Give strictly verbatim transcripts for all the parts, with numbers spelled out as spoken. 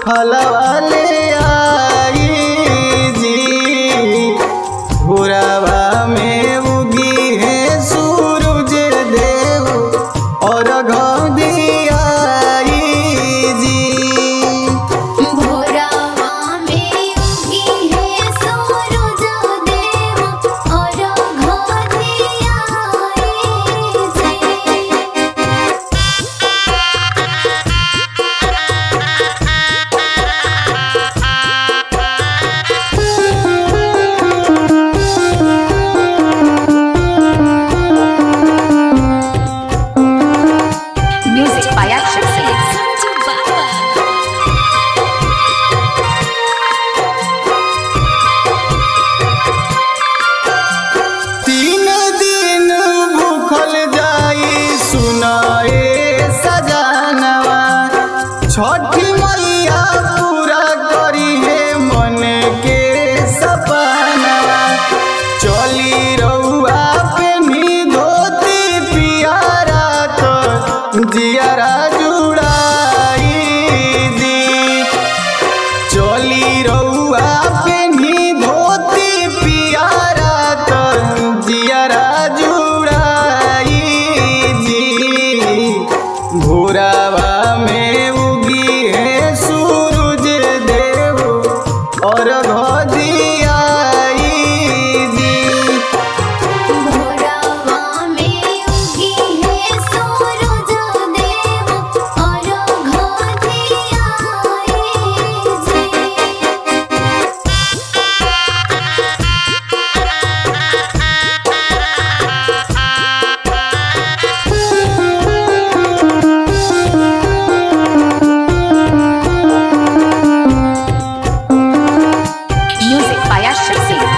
फलवा ले आई जी। भोरवा में उगी है सूरज देव और घोदियाई जी। भोरवा में उगी है सूरज देव और घोदियाई जी। Music by Akshay Singh. Sanju बाबा तीन दिन भूखल जाई सुनाए सजानवा। छठी मैया पूरा करी है मन के सपनवा। चली रउआ पेन्ही धोती पियारा तो जियारा जुड़ाई दी। चली रउआ पेन्ही धोती पियारा तो जियारा जुड़ाई जी। भोरवा में उगी है सूरज देव और घोदियाई जी। भोरवा में उगी है सूरज देव और घोदियाई जी। Music by Akshay Singh.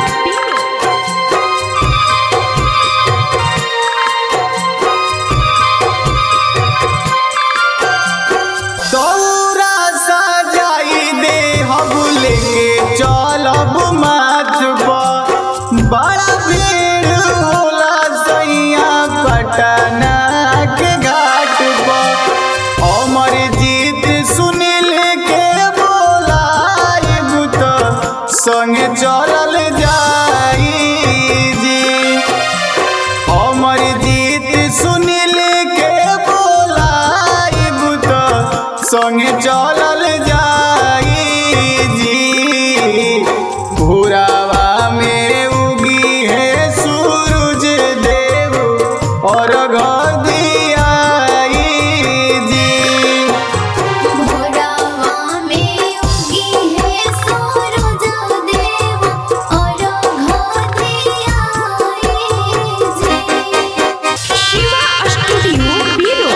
दौरा सजाई दे हम लेके चलब माथ पर। बड़ा भीड़ होला सैया पटना के घाट पर। अमर जीत सुनील के बोलाइब तो संगे चलल जाई जी। अमर जीत सुनील के बोलाइब तो संगे चलल जाई जी। भोरवा में उगी है सूरज देव और घोदियाई जी। भोरवा में उगी है सूरज देव और घोदियाई जी। Shiva Studio Biro.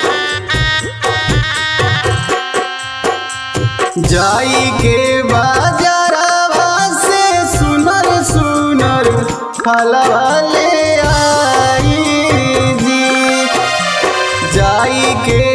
जाई के बाजारवा से सुनर सुनर फलवा ले आई जी। जाई के